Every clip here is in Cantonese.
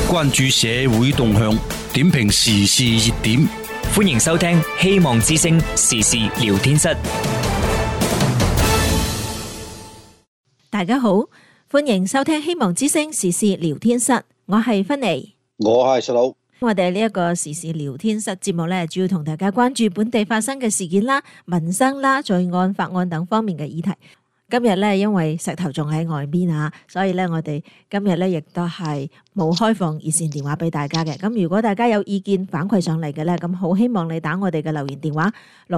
關注社會動向，點評時事熱點。 歡迎收聽希望之聲時事聊天室。 大家好，歡迎收聽希望之聲時事聊天室，我係芬妮， 我係細佬。 我哋呢一個時事聊天室節目咧，主要同大家關注本地發生嘅事件啦、民生啦、罪案、法案等方面嘅議題。今日咧，因為石頭仲喺外邊啊，所以咧我哋今日咧亦都係冇開放熱線電話俾大家嘅。咁如果大家有意見反饋上嚟嘅咧，咁好希望你打我哋嘅留言電話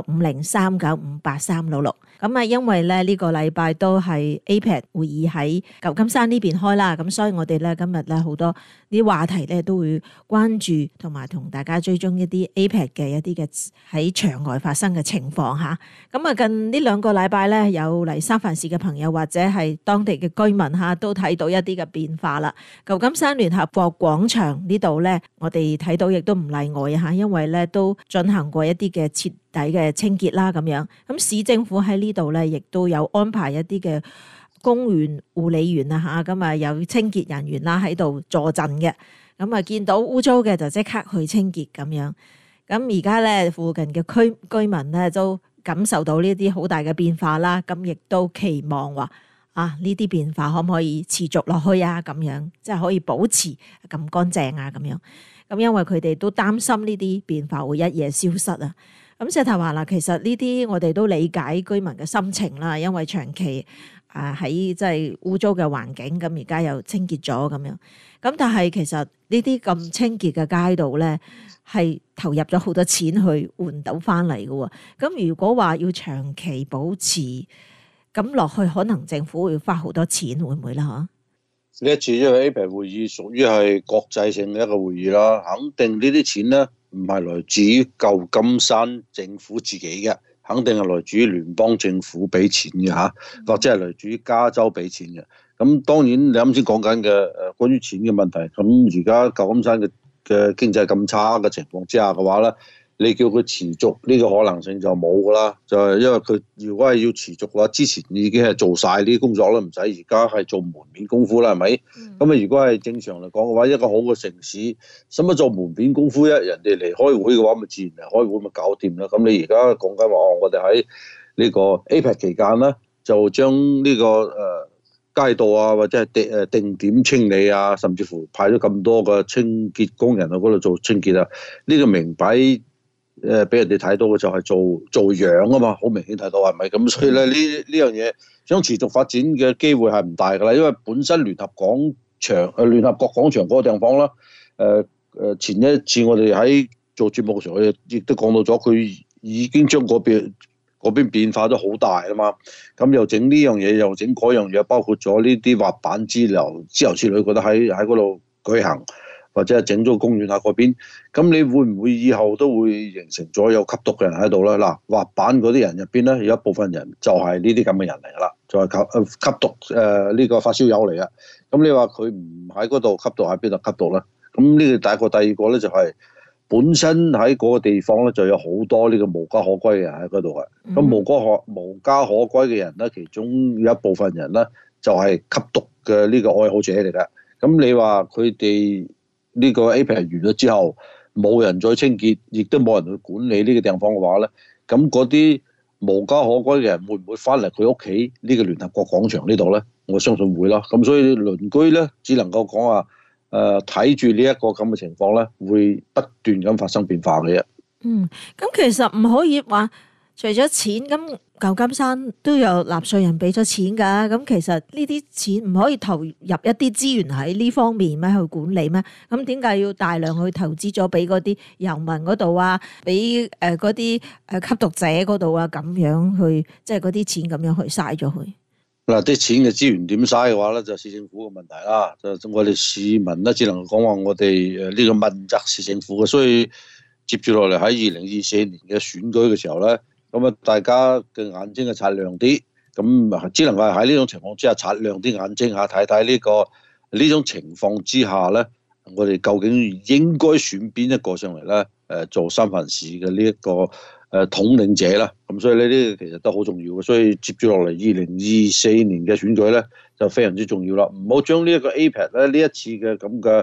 65039583666。咁啊，因為咧呢個禮拜都係 APEC 會議喺舊金山呢邊開啦，咁所以我哋咧今日咧好多啲話題咧都會關注同埋同大家追蹤一啲 APEC 嘅一啲嘅喺場外發生嘅情況嚇。咁啊，近呢兩個禮拜咧有嚟三藩市嘅朋友或者係當地嘅居民嚇都睇到一啲嘅變化啦。舊金山聯合國廣場呢度咧，我哋睇到亦都唔例外啊嚇，因為咧都進行過一啲嘅徹底嘅清潔啦咁樣。咁市政府喺呢度咧，亦都有安排一啲嘅公園護理員啊嚇，咁啊有清潔人員啦喺度坐鎮嘅。咁啊見到污糟嘅就即刻去清潔咁樣。咁而家咧附近嘅居民咧都感受到呢啲好大嘅變化啦，咁亦都期望話呢啲變化可唔可以持續落去啊？咁樣即係可以保持咁乾淨啊？咁樣咁因為佢哋都擔心呢啲變化會一夜消失啊。咁石頭話啦，其實呢啲我哋都理解居民嘅心情啦，因為長期喺即係污糟嘅環境，咁而家又清潔咗咁樣。咁但係其實呢啲咁清潔嘅街道咧，係投入咗好多錢去換到翻嚟嘅喎。咁如果話要長期保持咁落去，可能政府會花好多錢，會唔會啦？嚇！ 呢一次因為 APEC 會議屬於係國際性嘅一個會議啦，肯定呢啲錢咧唔係來自於舊金山政府自己嘅，肯定係來自於聯邦政府俾錢嘅嚇，或者係來自於加州俾錢嘅。咁當然你啱先講緊嘅關於錢嘅問題，咁而家舊金山嘅經濟咁差嘅情況之下嘅話咧，你叫佢持續呢個可能性就冇噶啦，就係因為佢如果係要持續嘅話，之前已經係做晒呢啲工作啦，唔使而家係做門面功夫啦，係咪？咁啊，如果係正常嚟講嘅話，一個好嘅城市使乜做門面功夫啫？人哋嚟開會嘅話，咪自然嚟開會咪搞掂啦。咁你而家講緊話，我哋喺呢個 APEC 期間咧，就將呢個街道啊，或者係定點清理啊，甚至乎派咗咁多嘅清潔工人去嗰度做清潔啊，呢個明擺俾人哋睇到嘅就係做樣啊嘛，好明顯睇到係咪？咁所以咧呢樣嘢想持續發展嘅機會係唔大㗎啦，因為本身聯合國廣場嗰個地方啦，前一次我哋喺做節目嘅時候，亦都講到咗，佢已經將嗰邊變化都好大啊嘛，咁又整呢樣嘢，又整嗰樣嘢，包括咗呢啲滑板之流之類，覺得喺嗰度舉行，或者係整咗公園喺嗰邊，咁你會唔會以後都會形成咗有吸毒嘅人喺度咧？嗱，滑板嗰啲人入邊咧，有一部分人就係呢啲咁嘅人嚟噶啦，就係吸毒呢個發燒友嚟嘅。咁你話佢唔喺嗰度吸毒，喺邊度吸毒咧？咁呢個第一個，第二個咧就係本身喺嗰個地方咧就有好多呢個無家可歸嘅人喺嗰度嘅。咁無家可歸嘅人咧，其中有一部分人咧就係吸毒嘅呢個愛好者嚟嘅。咁你話佢哋呢個 APEC 完咗之後，冇人再清潔，亦都冇人去管理呢個地方嘅話咧，咁嗰啲無家可歸嘅人會唔會翻嚟佢屋企呢個聯合國廣場呢度咧？我相信會啦。咁所以鄰居咧，只能夠講話睇住呢一個咁嘅情況咧，會不斷咁發生變化嘅啫。 咁其實唔可以話除咗錢，咁舊金山都有納稅人俾咗錢㗎。咁其實呢啲錢唔可以投入一啲資源喺呢方面咩？去管理咩？咁點解要大量去投資咗俾嗰啲遊民嗰度啊？俾嗰啲吸毒者嗰度啊？咁樣去即係嗰啲錢咁樣去嘥咗佢。 嗱，啲錢嘅資源點嘥嘅話咧，就市政府嘅問題啦。就我哋市民咧，只能講話我哋呢個問責市政府嘅，所以接住落嚟喺2024年嘅選舉嘅時候咧，咁啊大家嘅眼睛係擦亮啲，咁只能夠喺呢種情況之下擦亮啲眼睛嚇，睇睇呢種情況之下咧，我哋究竟應該選邊一個上嚟咧？做三藩市嘅呢一個統領者啦，咁所以呢啲其實都好重要嘅，所以接住落嚟2024年嘅選舉咧就非常之重要啦，唔好將呢一個 APEC 咧呢一次嘅咁嘅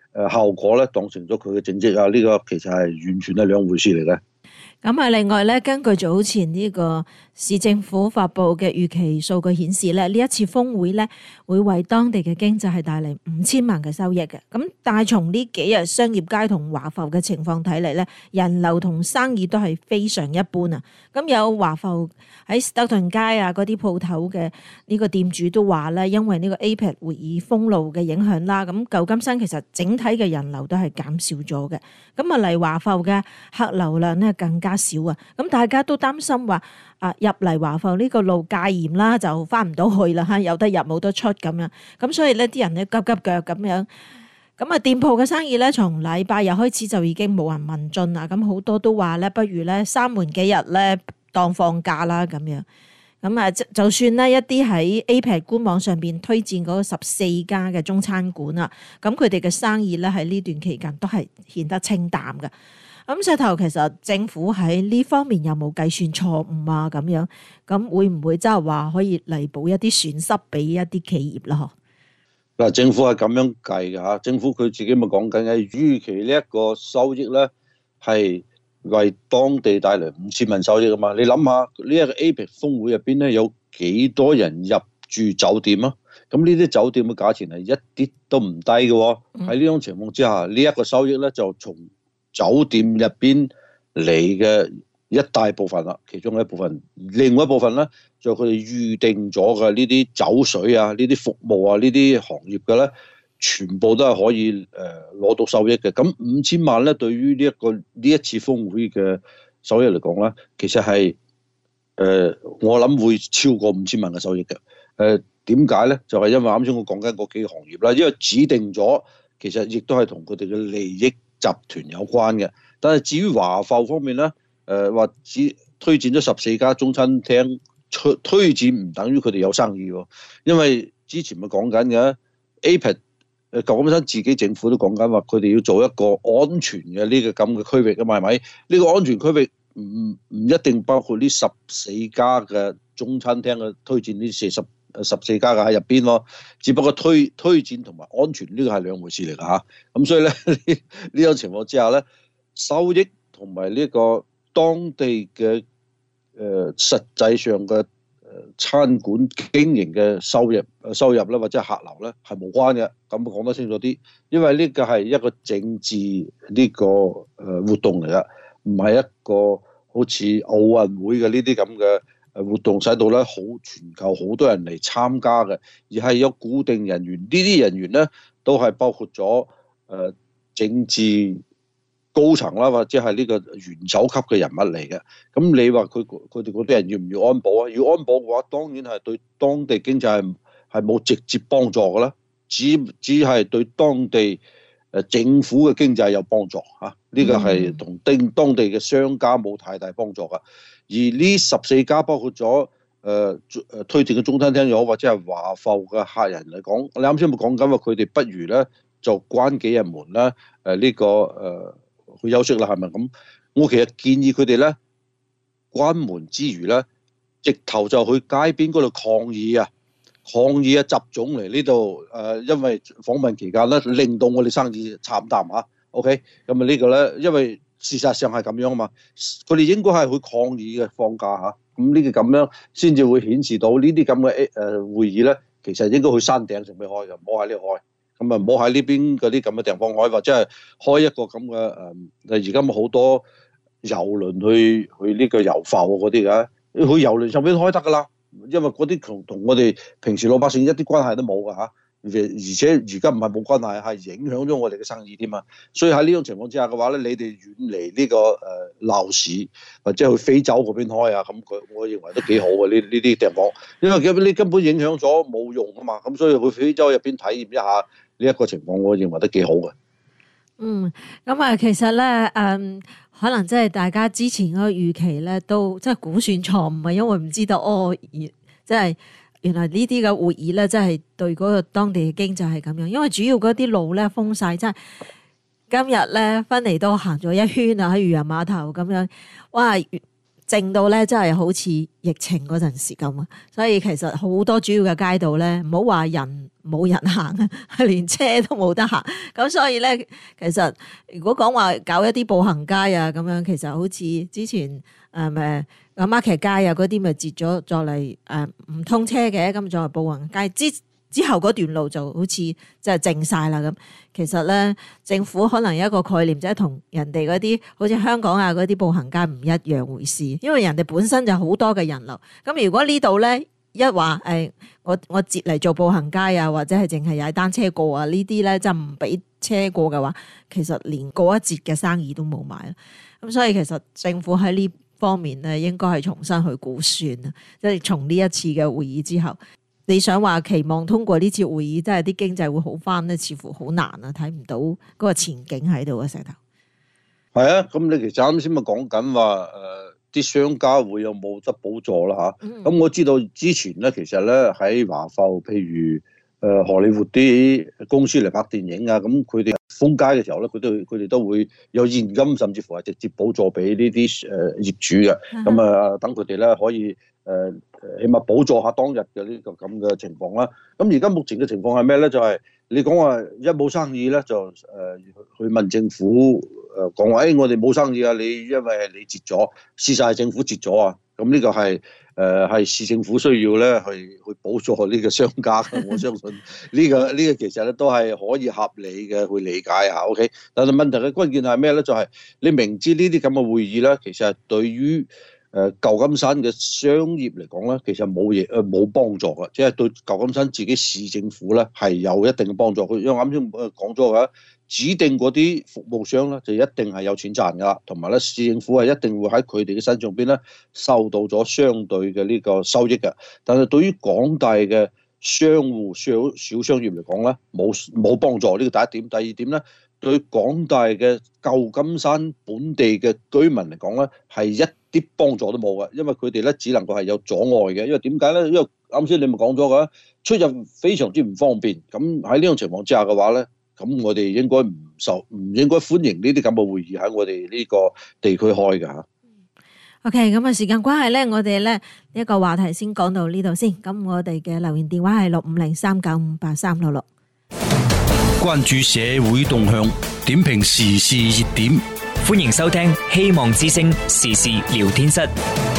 效果咧當成咗佢嘅政績啊，呢個其實係完全係兩回事嚟嘅。 咁啊，另外咧，根據早前呢個市政府發布嘅預期數據顯示咧，呢一次峰會咧會為當地嘅經濟係帶嚟5000萬嘅收益嘅。咁但係從呢幾日商業街同華埠嘅情況睇嚟咧，人流同生意都係非常一般啊。咁有華埠喺士德頓街啊嗰啲鋪頭嘅呢個店主都話咧，因為呢個 APEC 會議封路嘅影響啦，咁舊金山其實整體嘅人流都係減少咗嘅。咁啊嚟華埠嘅客流量咧更加少啊！咁大家都擔心話入嚟華埠呢個路戒嚴啦，就翻唔到去啦嚇，有得入冇得出咁樣。咁所以呢啲人咧急急腳咁樣。咁啊店鋪嘅生意咧，從禮拜日開始就已經冇人問津啦。咁好多都話咧，不如咧閂門幾日咧當放假啦咁樣。咁啊，就算呢一啲喺 APEC 官網上邊推薦嗰14家嘅中餐館啊，咁佢哋嘅生意咧喺呢段期間都係顯得清淡嘅。咁石頭，其實政府喺呢方面有冇計算錯誤啊？咁樣咁會唔會即係話可以彌補一啲損失俾一啲企業啦？ 嗱，政府係咁樣計嘅嚇，政府佢自己咪講緊嘅，預期呢一個收益咧係為當地帶嚟5000萬收益啊嘛。你諗下呢一個 APEC 峰會入邊咧有幾多人入住酒店啊？咁呢啲酒店嘅價錢係一啲都唔低嘅喎。喺呢種情況之下，呢一個收益咧就從酒店入邊嚟嘅一大部分啦，其中一部分，另外一部分咧就佢哋預定咗嘅呢啲酒水啊、呢啲服務啊、呢啲行業嘅咧，全部都係可以攞到收益嘅。咁5000萬咧，對於呢一次峰會嘅收益嚟講咧，其實係我諗會超過5000萬嘅收益嘅。點解咧？就係因為啱先我講緊嗰幾個行業啦，因為指定咗，其實亦都係同佢哋嘅利益集團有關嘅。但係至於華埠方面咧，話只推薦咗14家中餐廳，推薦唔等於佢哋有生意喎。因為之前咪講緊嘅 APEC，舊金山自己政府都講緊話，佢哋要做一個安全嘅呢個咁嘅區域啊嘛，係咪？呢個安全區域唔一定包括呢14家嘅中餐廳嘅推薦呢14家嘅喺入邊咯，只不過推薦同埋安全呢個係兩回事嚟㗎嚇。咁所以咧呢種情況之下咧，收益同埋呢個當地嘅實際上嘅餐館經營嘅收入咧，或者客流咧係無關嘅。咁講得清楚啲，因為呢個係一個政治呢個活動嚟㗎，唔係一個好似奧運會嘅呢啲咁嘅活動，使到咧全球好多人嚟參加嘅，而係有固定人員。呢啲人員咧都係包括咗政治高層啦，或者係呢個元首級嘅人物嚟嘅。咁你話佢哋嗰啲人要唔要安保啊？要安保嘅話，當然係對當地經濟係冇直接幫助嘅啦，只係對當地政府嘅經濟有幫助嚇。呢個係同當地嘅商家冇太大幫助㗎。而呢14家包括咗推薦嘅中餐廳又好，或者係華埠嘅客人嚟講，你啱先冇講緊話佢哋不如咧就關幾日門啦，去休息啦，係咪咁？我其實建議佢哋咧關門之餘咧，直頭就去街邊嗰度抗議啊，習總嚟呢度因為訪問期間咧，令到我哋生意慘淡嚇。OK， 咁啊呢個咧，因為事實上係咁樣啊嘛，佢哋應該係去抗議嘅放假嚇。咁呢個咁樣先至會顯示到呢啲咁嘅會議咧，其實應該去山頂上邊開嘅，唔好喺呢度開。咁啊，唔好喺呢邊嗰啲咁嘅地方開，或者係開一個咁嘅而家咪好多遊輪去呢個遊埠嗰啲嘅，去遊輪上邊開得㗎啦。因為嗰啲同我哋平時老百姓一啲關係都冇㗎嚇，而且而家唔係冇關係，係影響咗我哋嘅生意添啊。所以喺呢種情況之下嘅話咧，你哋遠離呢個鬧市或者去非洲嗰邊開啊，咁我認為都幾好嘅呢啲地方，因為你根本影響咗冇用啊嘛。咁所以去非洲入邊體驗一下呢一個情況，我認為都幾好嘅。 咁啊，其實咧，可能即係大家之前嗰個預期咧，都即係估算錯誤啊，因為唔知道即係原來呢啲嘅會議咧，即係對嗰個當地嘅經濟係咁樣，因為主要嗰啲路咧封晒，即係今日咧芬尼都行咗一圈啊，喺漁人碼頭咁樣，哇！ 靜到咧，真係好似疫情嗰陣時咁啊！所以其實好多主要嘅街道咧，唔好話人冇人行啊，係連車都冇得行。咁所以咧，其實如果講話搞一啲步行街啊咁樣，其實好似之前market 街啊嗰啲咪截咗再嚟唔通車嘅，咁再步行街之後嗰段路就好似即係靜晒啦咁。其實咧，政府可能有一個概念，即係同人哋嗰啲好似香港啊嗰啲步行街唔一樣回事，因為人哋本身就好多嘅人流。咁如果呢度咧一話我截嚟做步行街啊，或者係淨係踩單車過啊，呢啲咧就唔俾車過嘅話，其實連過一節嘅生意都冇埋啦。咁所以其實政府喺呢方面咧，應該係重新去估算啊，即係從呢一次嘅會議之後。你想話期望通過呢次會議，真係啲經濟會好翻咧，似乎好難啊！睇唔到嗰個前景喺度啊，石頭。 係啊，咁你其實啱先咪講緊話啲商家會有冇得補助啦嚇。咁我知道之前咧，其實咧喺華埠，譬如荷里活啲公司嚟拍電影啊，咁佢哋封街嘅時候咧，佢哋都會有現金，甚至乎係直接補助俾呢啲業主嘅。咁等佢哋咧可以起碼補助下當日嘅呢個咁嘅情況啦。咁而家目前嘅情況係咩咧？就係你講話一冇生意咧，就去問政府講話，我哋冇生意啊！你因為係你截咗，事實係政府截咗啊！咁呢個係市政府需要咧去補助呢個商家嘅。我相信呢個其實咧都係可以合理嘅去理解下。OK， 但係問題嘅關鍵係咩咧？就係你明知呢啲咁嘅會議咧，其實係對於舊金山嘅商業嚟講咧，其實冇幫助嘅，即係對舊金山自己市政府咧係有一定嘅幫助。佢因為啱先講咗嘅，指定嗰啲服務商咧就一定係有錢賺㗎，同埋咧市政府係一定會喺佢哋嘅身上邊咧收到咗相對嘅呢個收益嘅。但係對於廣大嘅商戶小商業嚟講咧，冇幫助，呢個第一點。第二點咧，對廣大嘅舊金山本地嘅居民嚟講咧，係一啲幫助都冇嘅，因為佢哋咧只能夠係有阻礙嘅。因為點解咧？因為啱先你咪講咗嘅，出入非常之唔方便。咁喺呢種情況之下嘅話咧，咁我哋應該唔應該歡迎呢啲咁嘅會議喺我哋呢個地區開㗎嚇。 OK， 咁時間關係咧，我哋咧一個話題先講到呢度先。咁我哋嘅留言電話係6503958366。 關注社會動向，點評時事熱點。 歡迎收聽希望之聲時事聊天室。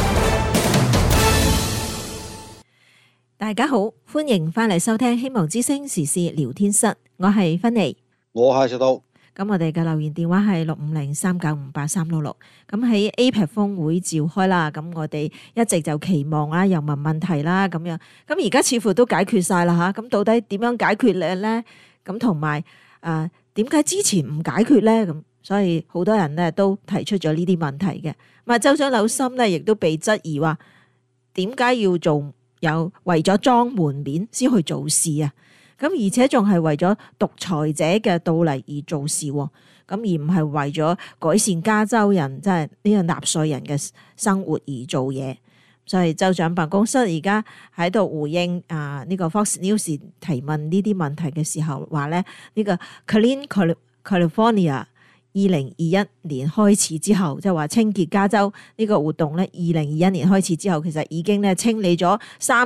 大家好，歡迎翻嚟收聽希望之聲時事聊天室，我係芬妮， 我係石頭。 咁我哋嘅留言電話係6503958366。咁喺 APEC 峰會召開啦，咁我哋一直就期望啦，又問問題啦，咁樣。咁而家似乎都解決晒啦吓，咁到底點樣解決咧？咁同埋點解之前唔解決咧？咁所以好多人咧都提出咗呢啲問題嘅。咁啊，州長紐森咧亦都被質疑話，點解要有為咗裝門面先去做事啊？咁而且仲係為咗獨裁者嘅到嚟而做事喎，咁而唔係為咗改善加州人即係呢個納稅人嘅生活而做嘢。所以州長辦公室而家喺度回應呢個 Fox News 提問呢啲問題嘅時候話咧，呢個 Clean California 2021年開始之後，即係話清潔加州呢個活動咧，2021年開始之後，其實已經咧清理咗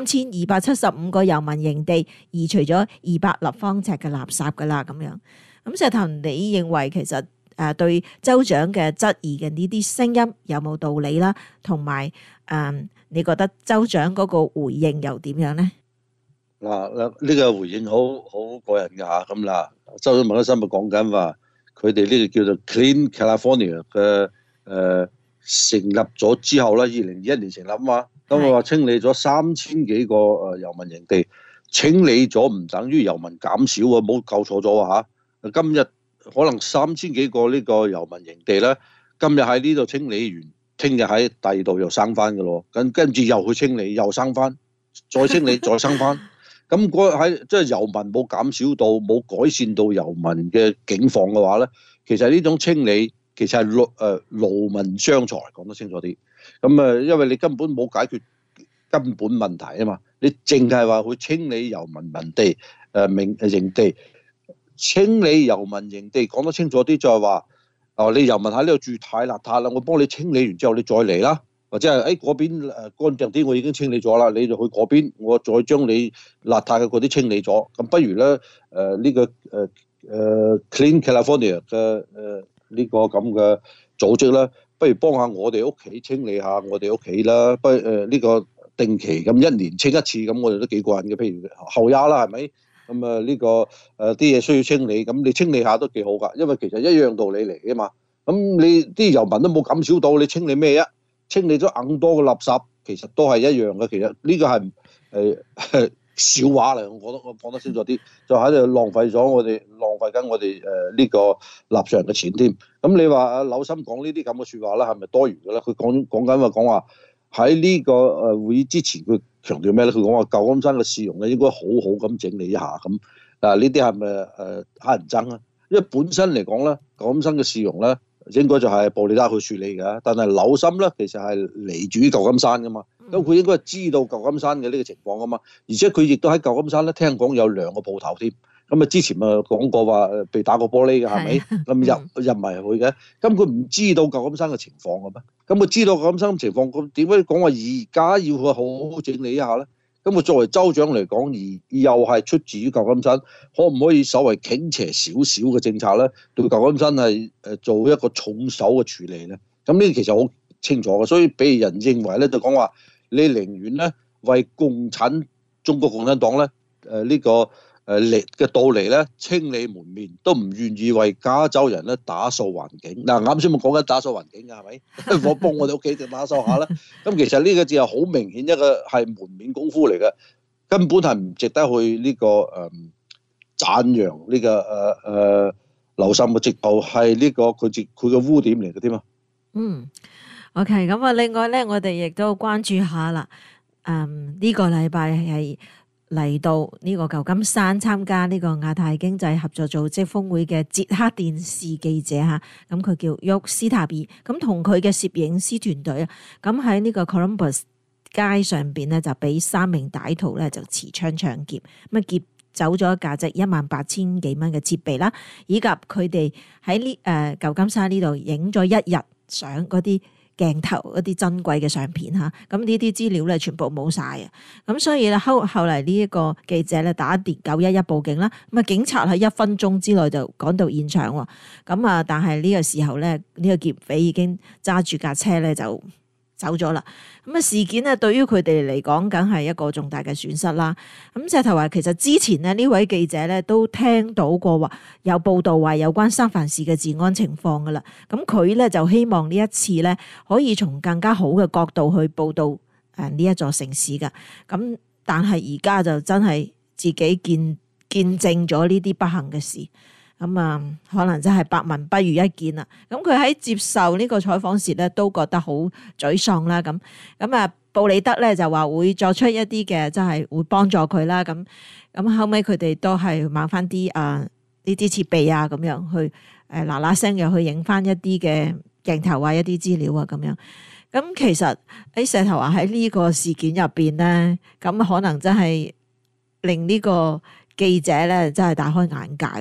3275個遊民營地，移除咗200立方尺嘅垃圾噶啦，咁樣。咁石頭，你認為其實對州長嘅質疑嘅呢啲聲音有冇道理啦？同埋你覺得州長嗰個回應又點樣咧？ 嗱，呢個回應好過人㗎嚇。咁嗱，州長麥金咪講緊話，佢哋呢個叫做 Clean California 嘅成立咗之後啦，2021年成立啊嘛。咁我話清理咗3000幾個遊民營地，清理咗唔等於遊民減少啊，冇搞錯咗啊嚇。今日可能3000幾個呢個遊民營地咧，今日喺呢度清理完，聽日喺第二度又生翻㗎咯。跟住又去清理，又生翻，再清理，再生翻。咁喺即係遊民冇減少到，冇改善到遊民嘅境況嘅話咧，其實呢種清理其實係勞民傷財，講得清楚啲。咁因為你根本冇解決根本問題啊嘛，你淨係話去清理遊民營地營地，清理遊民營地講得清楚啲就係話，你遊民喺呢度住太邋遢啦，我幫你清理完之後你再嚟啦。 或者係嗰邊乾淨啲，我已經清理咗啦，你就去嗰邊，我再將你邋遢嘅嗰啲清理咗。咁不如咧呢個Clean California 嘅呢個咁嘅組織咧，不如幫下我哋屋企清理下我哋屋企啦。不呢個定期咁一年清一次，咁我哋都幾過癮嘅。譬如後丫啦，係咪？咁呢個啲嘢需要清理，咁你清理下都幾好㗎，因為其實一樣道理嚟嘅嘛。咁你啲遊民都冇減少到，你清理咩啊？清理咗更多嘅垃圾，其實都係一樣嘅。其實呢個係笑話嚟，我講得清楚啲，就喺度浪費緊我哋呢個納稅人嘅錢添。咁你話阿柳森講呢啲咁嘅説話啦，係咪多餘嘅咧？佢講話喺呢個會議之前，佢強調咩咧？佢講話舊金山嘅市容咧應該好好咁整理一下咁。嗱，呢啲係咪乞人憎啊？因為本身嚟講咧，舊金山嘅市容咧應該就係布利達去處理嘅，但係柳森咧其實係嚟自於舊金山噶嘛，咁佢應該係知道舊金山嘅呢個情況噶嘛，而且佢亦都喺舊金山咧聽講有2個鋪頭添，咁之前咪講過話被打過玻璃嘅係咪？咁入埋去嘅，咁佢唔知道舊金山嘅情況嘅咩？咁佢知道舊金山嘅情況，咁點解講話而家要佢好好整理一下咧？咁佢作為州長嚟講，而又係出自於舊金山，可唔可以稍微傾斜少少嘅政策咧？對舊金山係做一個重手嘅處理咧？咁呢個其實好清楚嘅，所以俾人認為咧就講話，你寧願咧為中國共產黨咧呢個嚟嘅到嚟咧清理門面，都唔願意為加州人咧打掃環境。嗱，啱先咪講緊打掃環境㗎，係咪？我幫我哋屋企就打掃下啦。咁其實呢個只係好明顯一個係門面功夫嚟嘅，根本係唔值得去呢個讚揚呢個柳森嘅，直頭係呢個佢嘅污點嚟嘅添啊。 OK， 咁啊，另外咧，我哋亦都關注下啦。呢個禮拜係嚟到呢個舊金山參加呢個亞太經濟合作組織峰會嘅捷克電視記者嚇，咁佢叫沃斯塔爾，咁同佢嘅攝影師團隊啊，咁喺呢個 Columbus 街上邊咧就俾3名歹徒咧就持槍搶劫，咁啊劫走咗價值18000幾蚊嘅設備啦，以及佢哋喺呢舊金山呢度影咗1日相嗰啲鏡頭一啲珍貴嘅相片嚇，咁呢啲資料咧全部冇晒啊！咁所以咧後嚟呢一個記者咧打電911報警啦，咁啊警察喺1分鐘之內就趕到現場喎，咁啊但係呢個時候咧呢個劫匪已經揸住架車咧就走咗啦。咁啊事件咧對於佢哋嚟講梗係一個重大嘅損失啦。咁石頭話其實之前咧呢位記者咧都聽到過話有報道話有關三藩市嘅治安情況噶啦。咁佢咧就希望呢一次咧可以從更加好嘅角度去報道呢一座城市噶。咁但係而家就真係自己見證咗呢啲不幸嘅事。咁啊，可能真係百聞不如一見啦。咁佢喺接受呢個採訪時咧，都覺得好沮喪啦。咁啊，布里德咧就話會作出一啲嘅，即係會幫助佢啦。咁後尾佢哋都係買翻啲呢啲設備啊，咁樣去嗱嗱聲又去影翻一啲嘅鏡頭啊，一啲資料啊，咁樣。咁其實喺石頭話喺呢個事件入邊咧，咁可能真係令呢個記者咧真係大開眼界。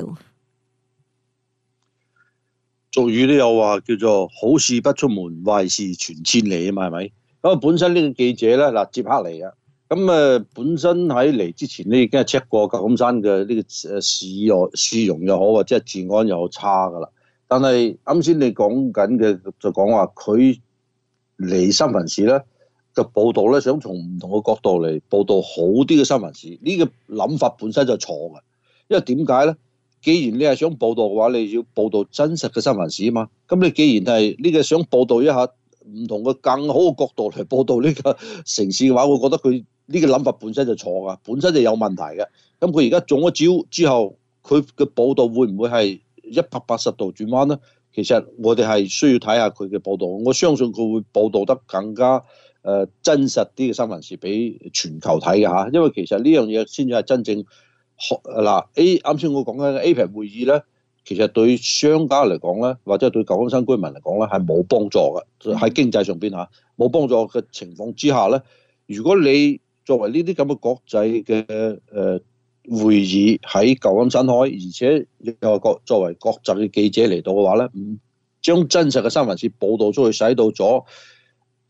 俗語都有話叫做好事不出門，壞事傳千里啊嘛，係咪？咁啊，本身呢個記者咧嗱，捷克嚟嘅，咁本身喺嚟之前咧已經係 check 過舊金山嘅呢個市容又好，或者係治安又好差噶啦。但係啱先你講緊嘅就講話佢嚟三藩市咧嘅報導咧，想從唔同嘅角度嚟報導好啲嘅三藩市，呢個諗法本身就錯嘅，因為點解咧？既然你係想報導嘅話，你要報導真實嘅三藩市啊嘛。咁你既然係呢個想報導一下唔同嘅更好嘅角度嚟報導呢個城市嘅話，我覺得佢呢個諗法本身就錯噶，本身就有問題嘅。咁佢而家中咗招之後，佢嘅報導會唔會係180度轉彎咧？其實我哋係需要睇下佢嘅報導。我相信佢會報導得更加真實啲嘅三藩市俾全球睇嘅嚇。因為其實呢樣嘢先至係真正。嗱啱先我講緊 APEC 會議咧，其實對商家嚟講咧，或者對舊金山居民嚟講咧，係冇幫助嘅。喺經濟上邊嚇冇幫助嘅情況之下咧，如果你作為呢啲咁嘅國際嘅會議喺舊金山開，而且又作為國際嘅記者嚟到嘅話咧，唔將真實嘅三藩市報導出去，使到咗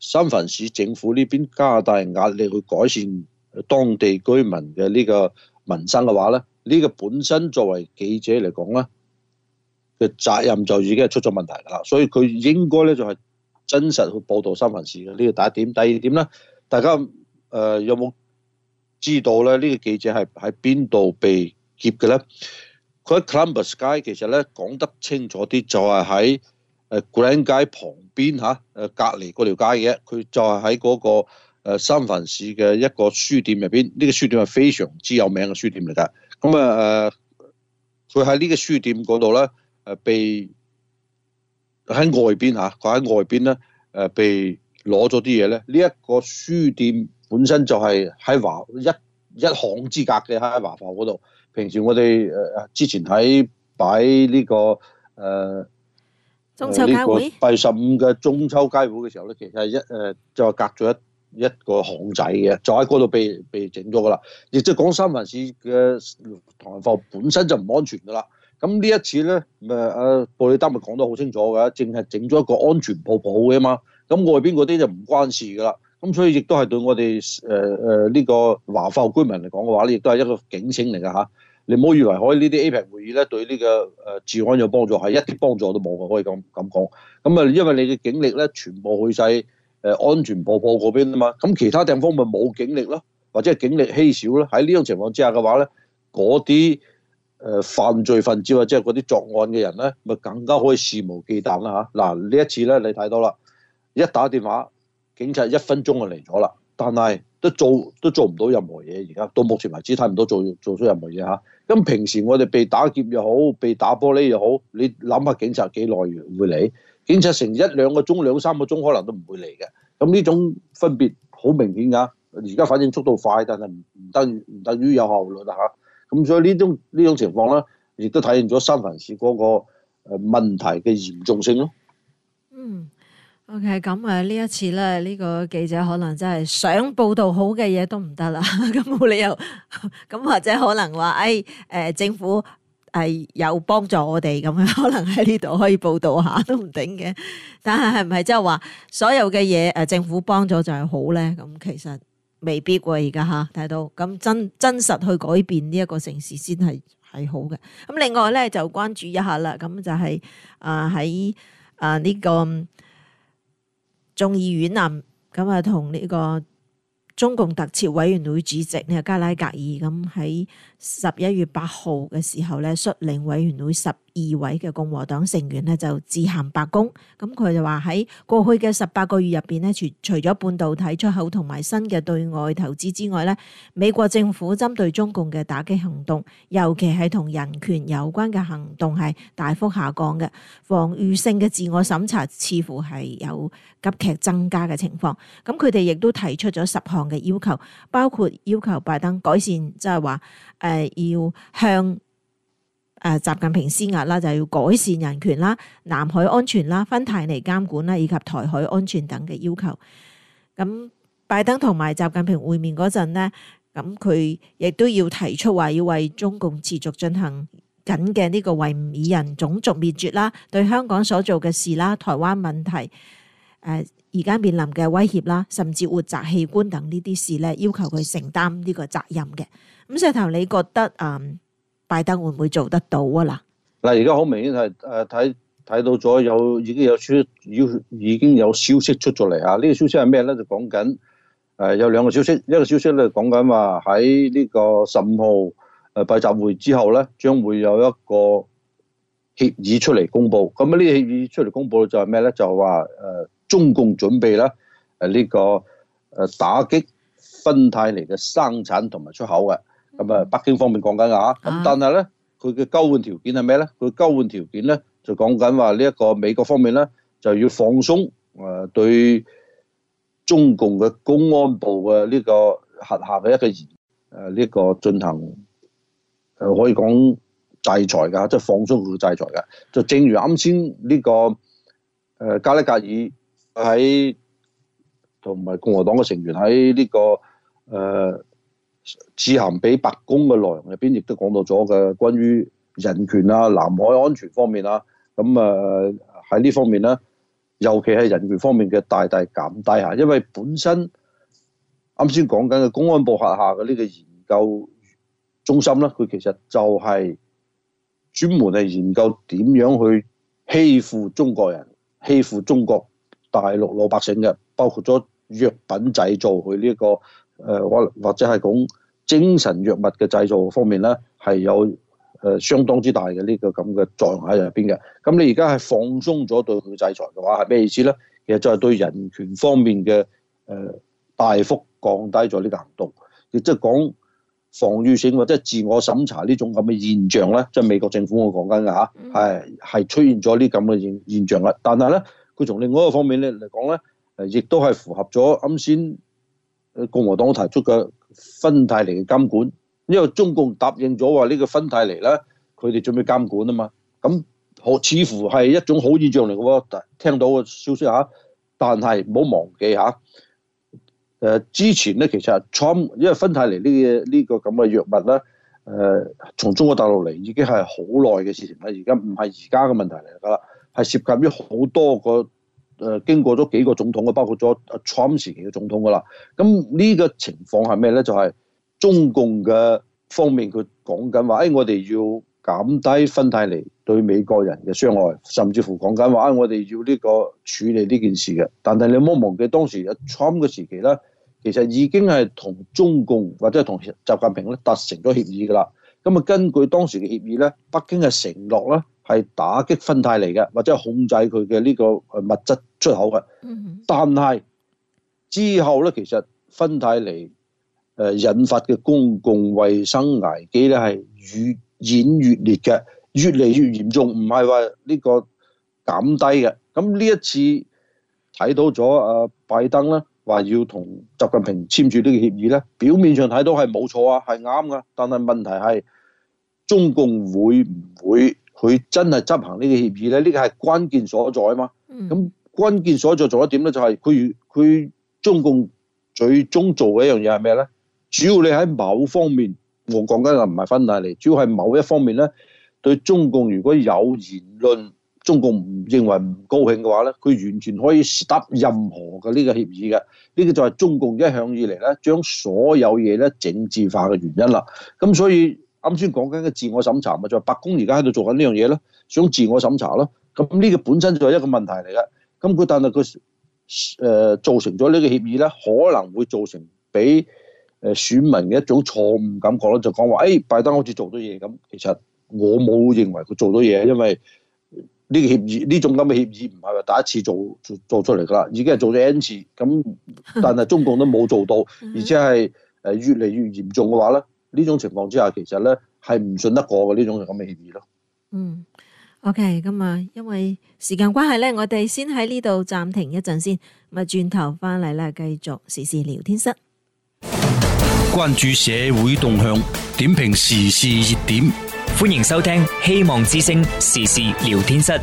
三藩市政府呢邊加大壓力去改善當地居民嘅呢個民生嘅話咧，呢個本身作為記者嚟講咧嘅責任就已經係出咗問題㗎啦，所以佢應該咧就係真實去報導三藩市嘅呢個第一點。第二點咧，大家有冇知道咧呢個記者係喺邊度被劫嘅咧？佢喺 Columbus 街，其實咧講得清楚啲，就係喺Grand 街旁邊嚇，隔離嗰條街嘅，佢就係喺嗰個三藩市嘅一個書店入邊。呢個書店係非常之有名嘅書店嚟㗎。咁佢喺呢個書店嗰度咧被喺外邊嚇，佢喺外邊咧被攞咗啲嘢咧。呢一個書店本身就係喺一巷之隔嘅，喺華埠嗰度。平時我哋之前喺擺呢個中秋街會 8月15嘅中秋街會嘅時候咧，其實係就隔咗一個巷仔嘅，就喺嗰度被整咗噶啦。亦即係講三藩市嘅唐人埠本身就唔安全噶啦。咁呢一次咧，布里德咪講得好清楚嘅，淨係整咗一個安全泡泡嘅嘛。咁外邊嗰啲就唔關事噶啦。咁所以亦都係對我哋呢個華埠居民嚟講嘅話咧，亦都係一個警醒嚟㗎嚇。你唔好以為可以呢啲 APEC 會議咧對呢個治安有幫助，係一啲幫助都冇嘅，可以咁講。咁啊，因為你嘅警力咧全部去晒安全泡泡嗰邊啊嘛，咁其他地方咪冇警力咯，或者係警力稀少咯。喺呢種情況之下嘅話咧，嗰啲犯罪分子或者係嗰啲作案嘅人咧，咪更加可以肆無忌憚啦嚇。嗱，呢一次咧你睇到啦，一打電話，警察1分鐘就嚟咗啦，但係都做唔到任何嘢。而家到目前為止睇唔到做出任何嘢嚇。咁平時我哋被打劫又好，被打玻璃又好，你諗下警察幾耐會嚟？警察成1-2個鐘、2-3個鐘可能都唔會嚟嘅。咁呢種分別好明顯㗎。而家反正速度快，但係唔等於有效率嚇。咁所以呢種情況咧，亦都體現咗三藩市嗰個問題嘅嚴重性咯。 OK， 咁呢一次咧，呢個記者可能真係想報導好嘅嘢都唔得啦，咁冇理由，咁或者可能話政府係有幫助我哋咁樣，可能喺呢度可以報導下都唔定嘅。但係唔係即係話所有嘅嘢政府幫咗就係好咧？咁其實未必喎。而家嚇睇到咁真實去改變呢一個城市先係好嘅。咁另外咧就關注一下啦，咁就係喺呢個眾議院啊，咁同呢個中共特設委員會主席呢個加拉格爾咁喺11月8號嘅時候咧，率領委員會12位嘅共和黨成員咧就致函白宮。咁佢就話喺過去嘅18個月入邊咧，除咗半導體出口同埋新嘅對外投資之外咧，美國政府針對中共嘅打擊行動，尤其係同人權有關嘅行動係大幅下降嘅，防禦性嘅自我審查似乎係有急劇增加嘅情況。咁佢哋亦都提出咗10項嘅要求，包括要求拜登改善，即係話要向習近平施壓啦，就要改善人權啦、南海安全啦、芬太尼監管啦，以及台海安全等嘅要求。咁拜登同埋習近平會面嗰陣呢，咁佢亦都要提出話要為中共持續進行緊嘅呢個維吾爾人種族滅絕啦、對香港所做嘅事啦、台灣問題而家面臨嘅威脅啦，甚至活摘器官等呢啲事咧，要求佢承擔呢個責任嘅。咁石頭，你覺得拜登會唔會做得到啊？嗱， 而家好明顯係睇到咗已經有消息出咗嚟啊！呢個消息係咩咧？就講緊有2個消息，一個消息咧講緊話喺呢個15號拜習會之後咧，將會有一個協議出嚟公佈。咁呢個協議出嚟公佈就係咩咧？就係話中共準備啦呢個打擊芬太尼嘅生產同埋出口嘅。咁北京方面講緊啊，咁但係咧佢嘅交換條件係咩咧？佢交換條件咧就講緊話呢一個美國方面咧就要放鬆對中共嘅公安部嘅呢個轄下嘅一個呢個進行可以講制裁㗎，即係放鬆佢嘅制裁㗎。就正如啱先呢個加拉格爾喺同埋共和黨嘅成員喺呢個致函俾白宮嘅內容入邊，亦都講到咗嘅關於人權啊、南海安全方面啊，咁喺呢方面咧， 尤其係人權方面嘅大大減低嚇，因為本身啱先講緊嘅公安部轄下嘅呢個研究中心咧，佢其實就係專門係研究點樣去欺負中國人、欺負中國大陸老百姓嘅，包括咗藥品製造佢呢個或者係講精神藥物嘅製造方面咧，係有相當之大嘅呢個咁嘅作用喺入邊嘅。咁你而家係放鬆咗對佢制裁嘅話，係咩意思咧？其實就係對人權方面嘅大幅降低咗呢個行動，亦即係講防禦性或者自我審查呢種咁嘅現象咧，即係美國政府我講緊嘅嚇，係出現咗呢咁嘅現象啦。但係咧，佢從另外一個方面咧嚟講咧，亦都係符合咗啱先共和黨提出嘅芬太尼嘅監管，因為中共答應咗話呢個芬太尼咧，佢哋準備監管啊嘛。咁似乎係一種好現象嚟嘅喎，聽到嘅消息嚇。但係唔好忘記嚇，之前咧其實 Trump 因為芬太尼呢個咁嘅藥物咧，從中國大陸嚟已經係好耐嘅事情啦，而家唔係而家嘅問題嚟㗎啦，係涉及於好多個經過咗幾個總統嘅，包括咗 Trump 時期嘅總統㗎啦。咁呢個情況係咩咧？就係中共嘅方面佢講緊話，我哋要減低芬太尼對美國人嘅傷害，甚至乎講緊話，我哋要呢個處理呢件事嘅。但係你唔好忘記當時 Trump 嘅時期咧，其實已經係同中共或者係同習近平咧達成咗協議㗎啦。咁啊，根據當時嘅協議咧，北京係承諾咧係打擊芬太尼嘅，或者係控制佢嘅呢個物質出口嘅。但係之後咧，其實芬太尼引發嘅公共衛生危機咧係越演越烈嘅，越嚟越嚴重，唔係話呢個減低嘅。咁呢一次睇到咗拜登咧話要同習近平簽署呢個協議咧，表面上睇到係冇錯啊，係啱噶。但係問題係中共會唔會佢真係執行呢個協議咧？呢個係關鍵所在啊嘛。咁關鍵所在做一點咧，就係佢中共最終做嘅一樣嘢係咩咧？主要你喺某方面，我講緊嘅唔係芬太尼，主要係某一方面咧，對中共如果有言論，中共唔認為唔高興嘅話咧，佢完全可以 stop 任何嘅呢個協議嘅。呢個就係中共一向以嚟咧，將所有嘢咧政治化嘅原因啦。咁所以啱先講緊嘅自我審查咪就係白宮而家喺度做緊呢樣嘢咯，想自我審查咯。咁呢個本身就係一個問題嚟嘅。咁佢但係佢造成咗呢個協議咧，可能會造成俾選民嘅一種錯誤感覺咯，就講話拜登好似做咗嘢咁。其實我冇認為佢做咗嘢，因為呢個協議呢種咁嘅協議唔係話第一次做出嚟㗎啦，已經係做咗 N 次咁，但係中共都冇做到，而且係越嚟越嚴重嘅話咧，呢種情況之下其實咧係唔信得過嘅呢種咁嘅協議咯。 OK， 咁啊，因為時間關係咧，我哋先喺呢度暫停一陣先，咁啊轉頭翻嚟咧繼續時事聊天室。 關注社會動向，點評時事熱點， 歡迎收聽希望之聲時事聊天室。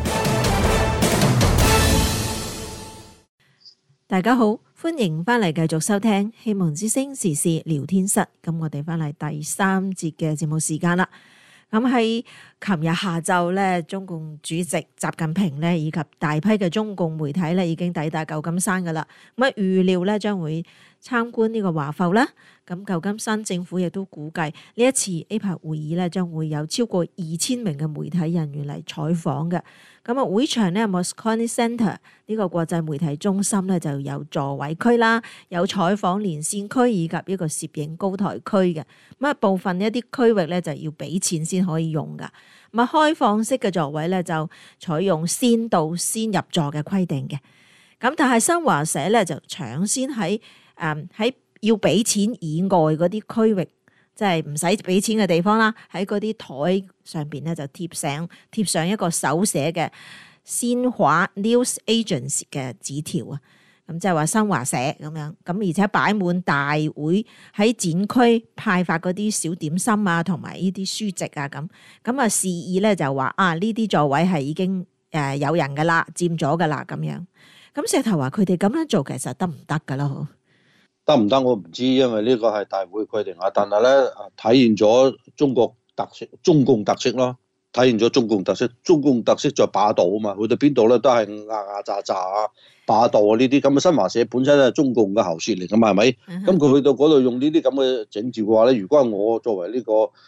大家好，歡迎翻嚟繼續收聽希望之聲時事聊天室。咁我哋翻嚟第三節嘅節目時間啦。咁喺琴日下晝咧，中共主席習近平咧以及大批嘅中共媒體咧已經抵達舊金山噶啦。咁啊預料咧將會參觀呢個華埠啦。咁舊金山政府亦都估計呢一次 APEC 會議咧將會有超過2000名嘅媒體人員嚟採訪嘅。咁啊會場咧 Moscone Center 呢個國際媒體中心咧就有座位區啦，有採訪連線區以及一個攝影高台區嘅。咁啊部分一啲區域咧就要俾錢先可以用噶。咁啊開放式嘅座位咧就採用先到先入座嘅規定嘅。咁但係新華社咧就搶先喺要俾錢以外嗰啲區域，即係唔使俾錢嘅地方啦，喺嗰啲台上邊咧就貼上一個手寫嘅新華 News Agency 嘅紙條啊，咁即係話新華社咁樣，咁而且擺滿大會喺展區派發嗰啲小點心啊，同埋呢啲書籍啊咁啊示意咧就話呢啲座位係已經有人噶啦，佔咗噶啦咁樣。咁石頭話佢哋咁樣做其實得唔得噶咯？ 得唔得我唔知，因為呢個係大會規定啊。但係咧體現咗中共特色咯。 體現咗中共特色。中共特色就係霸道啊嘛，去到邊度咧都係喳喳啊、霸道啊呢啲咁嘅。新華社本身係中共嘅喉舌嚟㗎嘛，係咪？咁佢去到嗰度用呢啲咁嘅整治嘅話咧，如果係我作為呢、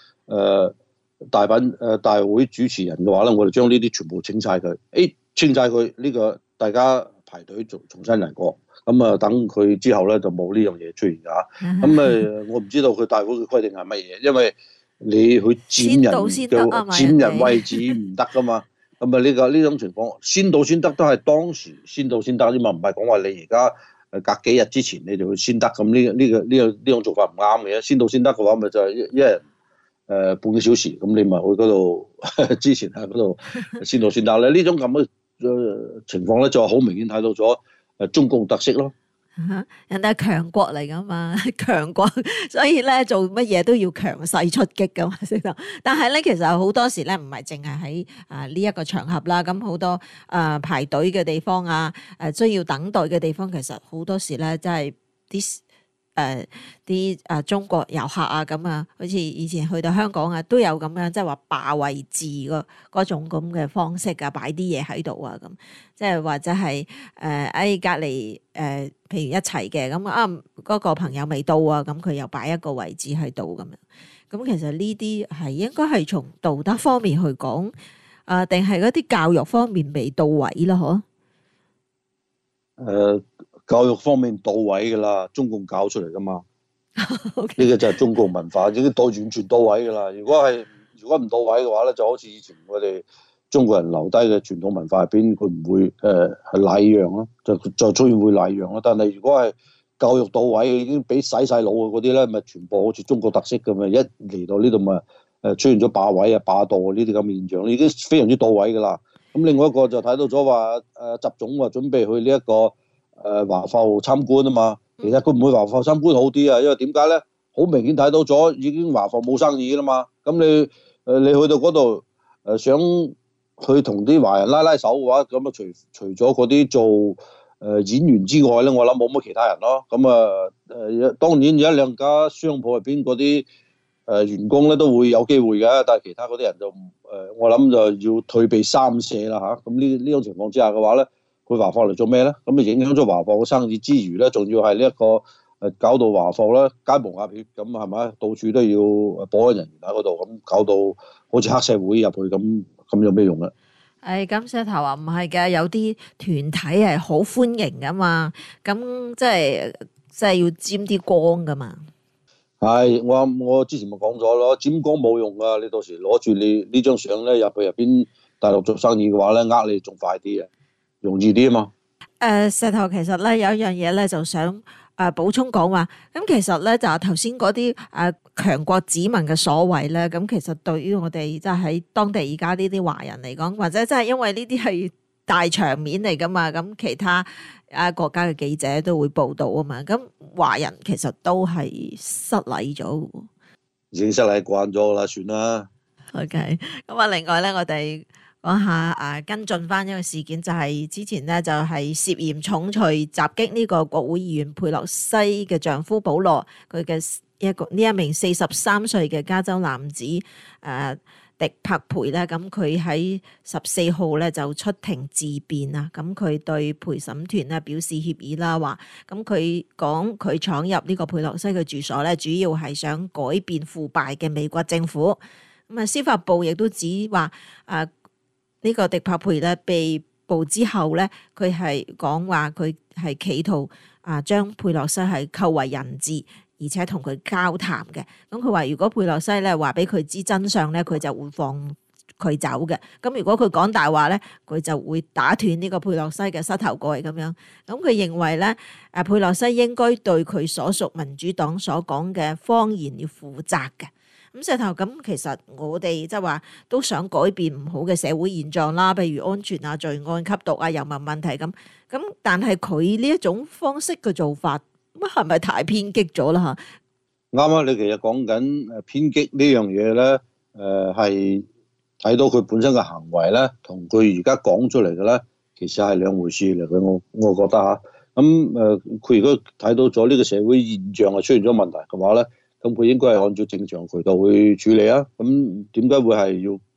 大會主持人嘅話咧，我哋將呢啲全部清晒佢，清晒佢呢個大家排隊重新嚟過。咁啊，等佢之後咧就冇呢樣嘢出現㗎。咁我唔知道佢大會嘅規定係乜嘢，因為你去佔人位置唔得㗎嘛。咁啊，呢種情況先到先得都係當時先到先得啫嘛，唔係講話你而家隔幾日之前你就去先得。咁呢種做法唔啱嘅。先到先得嘅話，咪就係一人半個小時，咁你咪去嗰度之前喺嗰度先到先得咧。呢種咁嘅情況咧，就好明顯睇到咗中共特色咯。 人哋係強國嚟噶嘛，強國，所以咧做乜嘢都要強勢出擊噶嘛，識得。但係咧，其實好多時咧唔係淨係喺呢一個場合啦，咁好多排隊嘅地方啊，需要等待嘅地方，其實好多時咧真係啲中國遊客啊咁啊，好似以前去到香港啊，都有咁樣，即係話霸位置嗰種咁嘅方式啊，擺啲嘢喺度啊咁，即係或者係隔離譬如一齊嘅咁嗰個朋友未到啊，咁佢又擺一個位置喺度咁樣。咁其實呢啲係應該係從道德方面去講，定係嗰啲教育方面未到位啦？嗬？ 教育方面到位噶啦，中共搞出嚟噶嘛，呢個就係中共文化，已經完全到位噶啦。如果唔到位嘅話咧，就好似以前我哋中國人留低嘅傳統文化入邊，佢唔會係禮讓咯，就出現會禮讓咯。但係如果係教育到位，已經俾洗晒腦嘅嗰啲咧，咪全部好似中國特色咁啊！一嚟到呢度咪出現咗霸位啊、霸道啊呢啲咁嘅現象，已經非常之到位噶啦。咁另外一個就睇到咗話習總話準備去呢一個華埠參觀啊嘛。其實佢唔會華埠參觀好啲啊，因為點解咧？好明顯睇到咗已經華埠冇生意啦嘛。咁你去到嗰度想去同啲華人拉手嘅話，咁啊除咗嗰啲做演員之外咧，我諗冇乜其他人咯。咁當然有一兩家商鋪入邊嗰啲員工咧都會有機會嘅，但係其他嗰啲人就我諗就要退避三舍啦嚇。咁呢種情況之下嘅話咧，去華埠嚟做咩咧？咁啊影響咗華埠嘅生意之餘咧，仲要係呢一個搞到華埠咧街無鴨血，咁係咪？到處都要保安人員喺嗰度，咁搞到好似黑社會入去咁有咩用咧？ 咁石頭話唔係嘅，有啲團體係好歡迎噶嘛，咁即係要沾啲光噶嘛。 係我之前咪講咗咯，沾光冇用噶，你到時攞住你呢張相咧入去入邊大陸做生意嘅話咧，你仲快啲啊，容易啲啊嘛。 石頭其實咧有一樣嘢咧就想補充講話，咁其實咧就係頭先嗰啲強國子民嘅所謂咧，咁其實對於我哋即係喺當地而家呢啲華人嚟講，或者真係因為呢啲係大場面嚟噶嘛，咁其他國家嘅記者都會報道啊嘛，咁華人其實都係失禮咗， 已經失禮慣咗啦，算啦。 OK，咁另外咧，我哋講下跟進翻一個事件，就係之前咧就係涉嫌重錘襲擊呢個國會議員佩洛西嘅丈夫保羅，佢嘅呢一名43歲嘅加州男子迪柏培咧，咁佢喺14號咧就出庭自辯啊，咁佢對陪審團咧表示歉意啦，話咁佢講佢闖入呢個佩洛西嘅住所咧，主要係想改變腐敗嘅美國政府。咁司法部亦都指話呢個迪柏培咧被捕之後咧，佢係講話佢係企圖將佩洛西係扣為人質，而且同佢交談嘅。咁佢話如果佩洛西咧話俾佢知真相咧，佢就會放佢走嘅。咁如果佢講大話咧，佢就會打斷呢個佩洛西嘅膝頭蓋咁樣。咁佢認為咧，佩洛西應該對佢所屬民主黨所講嘅謊言要負責嘅。咁石頭，咁其實我哋即係話都想改變唔好嘅社會現狀啦，譬如安全啊、罪案、吸毒啊、遊民問題咁。但係佢呢一種方式嘅做法，乜係咪太偏激咗啦？嚇， 啱啊！你其實講緊偏激呢樣嘢咧，係睇到佢本身嘅行為咧，同佢而家講出嚟嘅咧，其實係兩回事嚟嘅。我覺得嚇，佢如果睇到咗呢個社會現象係出現咗問題嘅話咧，咁佢應該係按照正常渠道去處理啊！咁點解會係要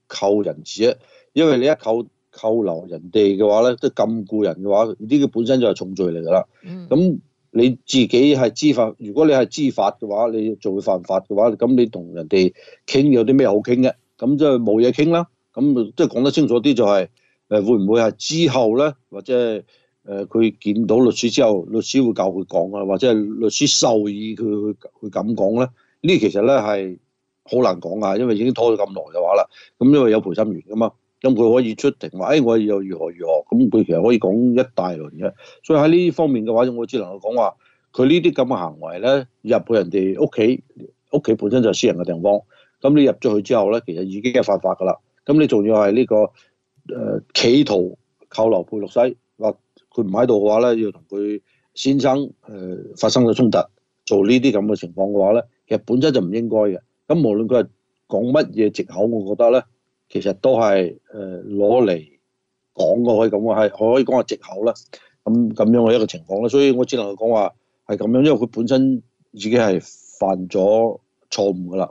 扣人質啊，因為你一扣留人哋嘅話咧，即係禁錮人嘅話，呢個本身就係重罪嚟㗎啦。咁你自己係知法，如果你係知法嘅話，你做會犯法嘅話，咁你同人哋傾有啲咩好傾嘅？咁即係冇嘢傾啦。咁即係講得清楚啲就係會唔會係之後咧，或者佢見到律師之後，律師會教佢講啊，或者係律師授意佢去咁講咧？呢其實咧係好難講啊，因為已經拖咗咁耐嘅話啦。咁因為有陪審員㗎嘛。咁佢可以出庭話，我又如何如何，咁佢其實可以講一大輪嘅。所以喺呢方面嘅話，我只能夠講話，佢呢啲咁嘅行為咧，入去人哋屋企本身就係私人嘅地方，咁你入咗去之後咧，其實已經係犯法噶啦。咁你仲要係呢個企圖扣留佩洛西，話佢唔喺度嘅話咧，要同佢先生發生咗衝突，做呢啲咁嘅情況嘅話咧，其實本身就唔應該嘅。咁無論佢係講乜嘢藉口，我覺得咧，其實都係攞嚟講嘅，可以咁講係可以講係藉口啦。咁樣嘅一個情況啦，所以我只能夠講話係咁樣，因為佢本身已經係犯咗錯誤噶啦。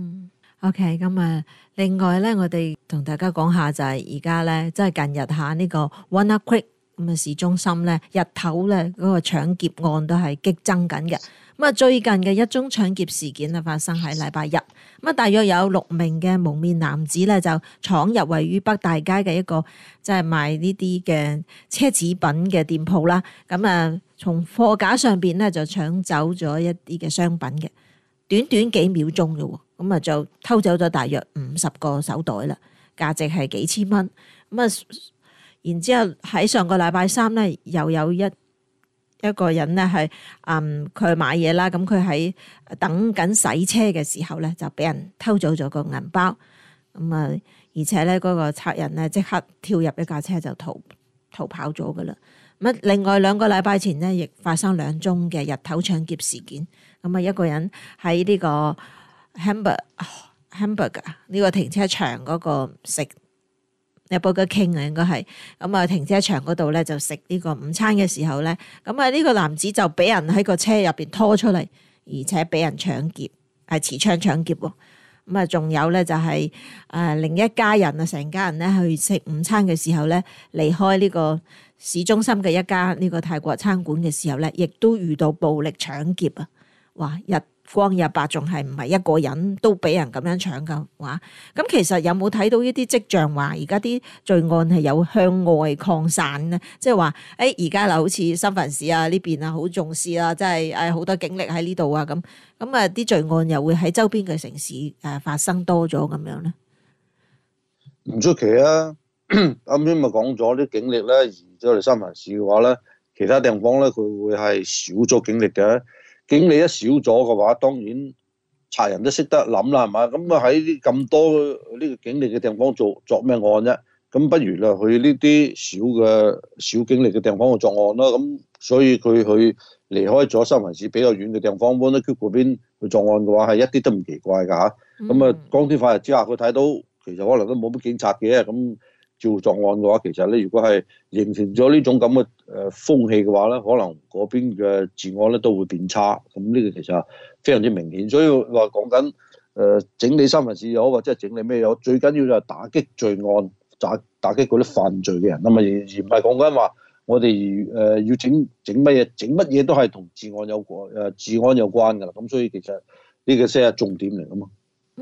OK， 咁啊，另外咧，我哋同大家講下就係而家咧，即係近日下呢個 Walnut Creek 咁啊市中心咧，日頭咧嗰個搶劫案都係激增緊嘅。咁啊，最近嘅一宗搶劫事件啊，發生喺禮拜日。咁啊，大約有6名嘅蒙面男子咧，就闖入位於北大街嘅一個即係賣呢啲嘅奢侈品嘅店鋪啦。咁啊，從貨架上邊咧就搶走咗一啲嘅商品嘅，短短幾秒鐘嘅喎，咁啊就偷走咗大約50個手袋啦，價值係幾千蚊。咁啊，然之後喺上個禮拜三咧，又有一個人咧係佢買嘢啦，咁佢喺等緊洗車嘅時候咧，就俾人偷走咗個銀包，咁啊，而且咧嗰個賊人咧即刻跳入一架車就逃跑咗噶啦。咁啊，另外2個禮拜前咧，亦發生2宗嘅日頭搶劫事件。咁啊，一個人喺呢個 Hamburg 呢個停車場嗰個食有 Burger King 啊，應該係咁啊，停車場嗰度咧就食呢個午餐嘅時候咧，咁啊呢個男子就俾人喺個車入邊拖出嚟，而且俾人搶劫，係持槍搶劫喎。咁啊，仲有咧就係另一家人啊，成家人咧去食午餐嘅時候咧，離開呢個市中心嘅一家呢個泰國餐館嘅時候咧，亦都遇到暴力搶劫啊！哇，日光日白，仲係唔係一個人都俾人咁樣搶噶？哇！咁其實有冇睇到呢啲跡象話而家啲罪案係有向外擴散咧？即係話而家好似三藩市啊呢邊啊好重視啊，即係好多警力喺呢度啊咁啊啲罪案又會喺周邊嘅城市發生多咗咁樣咧？ 唔出奇啊！啱先咪講咗啲警力咧，移咗嚟三藩市嘅話咧，其他地方咧佢會係少咗警力嘅。警力一少咗嘅話，當然賊人都識得諗啦，係嘛？咁啊喺咁多呢個警力嘅地方作咩案啫？咁不如啦去呢啲少警力嘅地方去作案啦。咁所以佢去離開咗三藩市比較遠嘅地方，Walnut Creek嗰邊去作案嘅話，係一啲都唔奇怪㗎嚇。咁啊，光天化日之下，佢睇到其實可能都冇乜警察嘅，咁照作案嘅話，其實咧如果係形成咗呢種咁嘅風氣嘅話咧，可能嗰邊嘅治安咧都會變差。咁呢個其實非常之明顯。所以話講緊整理三藩市又好，或者係整理咩又好，最緊要就係打擊罪案，打擊嗰啲犯罪嘅人啊嘛，而唔係講緊話我哋要整乜嘢都係同治安有關㗎啦。咁所以其實呢個先係重點嚟㗎嘛。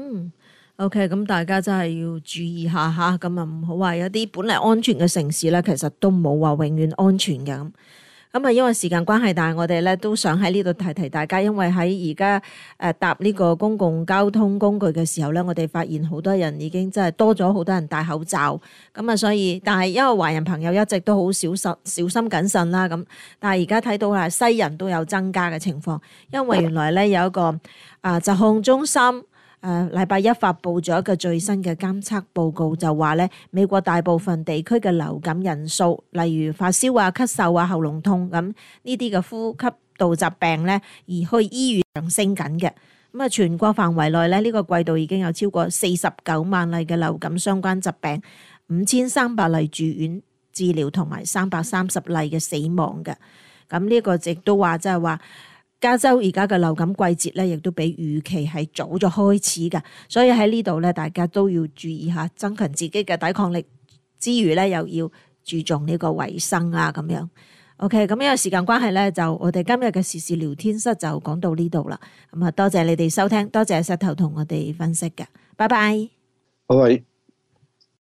OK， 咁大家真係要注意下嚇，咁啊唔好話有啲本嚟安全嘅城市咧，其實都冇話永遠安全嘅咁。咁啊，因為時間關係，但係我哋咧都想喺呢度提大家，因為喺而家搭呢個公共交通工具嘅時候咧，我哋發現好多人已經真係多咗好多人戴口罩。咁啊，所以但係因為華人朋友一直都好小心謹慎啦。咁但係而家睇到係西人都有增加嘅情況，因為原來咧有一個疾控中心。禮拜一發布咗一個最新嘅監測報告，就話咧美國大部分地區嘅流感人數，例如發燒啊、咳嗽啊、喉嚨痛咁呢啲嘅呼吸道疾病咧，而去醫院上升緊嘅。咁啊，全國範圍內咧呢個季度已經有超過49萬例嘅流感相關疾病，5300例住院治療同埋330例嘅死亡嘅。咁呢個亦都話即係話。 加州而家嘅流感季節咧，亦都比預期係早咗開始㗎，所以喺呢度咧，大家都要注意下，增強自己嘅抵抗力之餘咧，又要注重呢個衛生啊咁樣。OK， 咁因為時間關係咧，就我哋今日嘅時事聊天室就講到呢度啦。咁啊，多謝你哋收聽，多謝石頭同我哋分析嘅，拜拜。 拜拜。